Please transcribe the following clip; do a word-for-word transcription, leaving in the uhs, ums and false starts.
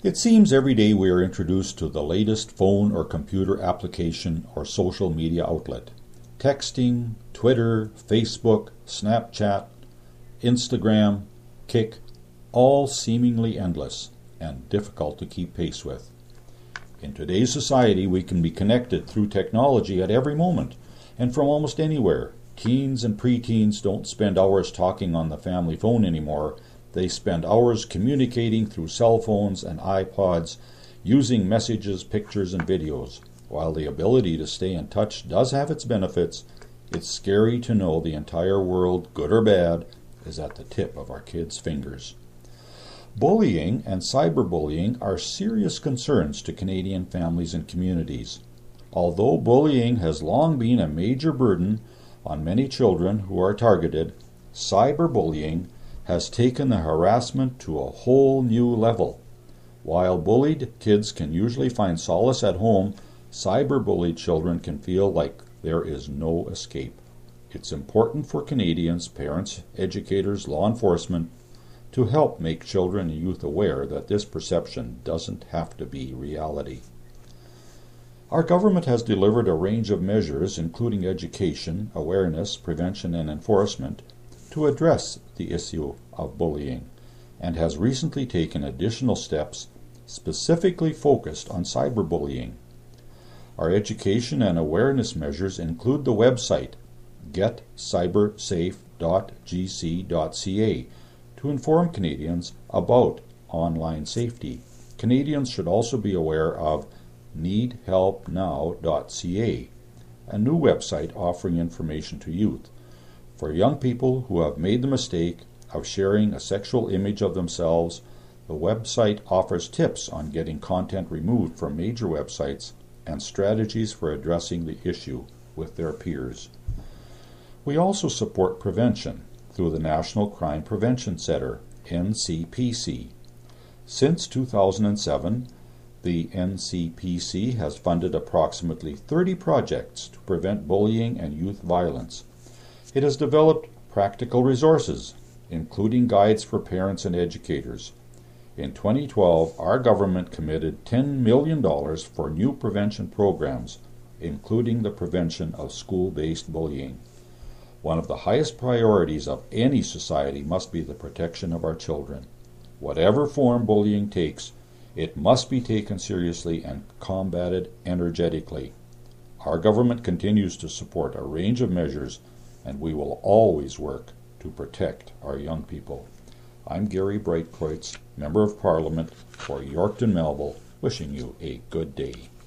It seems every day we are introduced to the latest phone or computer application or social media outlet. Texting, Twitter, Facebook, Snapchat, Instagram, Kik, all seemingly endless and difficult to keep pace with. In today's society, we can be connected through technology at every moment and from almost anywhere. Teens and preteens don't spend hours talking on the family phone anymore. They spend hours communicating through cell phones and iPods, using messages, pictures, and videos. While the ability to stay in touch does have its benefits, it's scary to know the entire world, good or bad, is at the tip of our kids' fingers. Bullying and cyberbullying are serious concerns to Canadian families and communities. Although bullying has long been a major burden on many children who are targeted, cyberbullying has taken the harassment to a whole new level. While bullied kids can usually find solace at home, cyberbullied children can feel like there is no escape. It's important for Canadians, parents, educators, law enforcement, to help make children and youth aware that this perception doesn't have to be reality. Our government has delivered a range of measures, including education, awareness, prevention, and enforcement, to address the issue of bullying, and has recently taken additional steps specifically focused on cyberbullying. Our education and awareness measures include the website get cyber safe dot g c dot c a to inform Canadians about online safety. Canadians should also be aware of need help now dot c a, a new website offering information to youth. For young people who have made the mistake of sharing a sexual image of themselves, the website offers tips on getting content removed from major websites and strategies for addressing the issue with their peers. We also support prevention through the National Crime Prevention Center, N C P C. Since two thousand seven, the N C P C has funded approximately thirty projects to prevent bullying and youth violence. It has developed practical resources, including guides for parents and educators. In twenty twelve, our government committed ten million dollars for new prevention programs, including the prevention of school-based bullying. One of the highest priorities of any society must be the protection of our children. Whatever form bullying takes, it must be taken seriously and combated energetically. Our government continues to support a range of measures, and we will always work to protect our young people. I'm Gary Breitkreutz, Member of Parliament for Yorkton Melville, wishing you a good day.